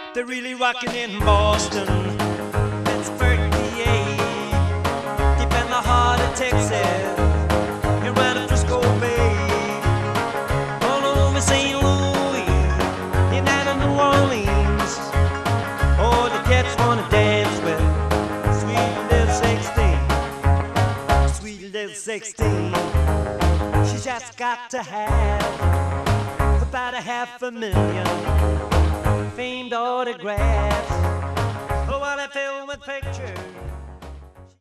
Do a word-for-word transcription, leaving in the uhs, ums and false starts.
They're really rocking in Boston, Pittsburgh, P A, deep in the heart of Texas, and right up Frisco Bay, all over Saint Louis, and out of New Orleans. Oh, the cats wanna dance with sweet little sixteen, sweet little sixteen. She's just got to have about a half a million famed autographs. Oh, while I fill with pictures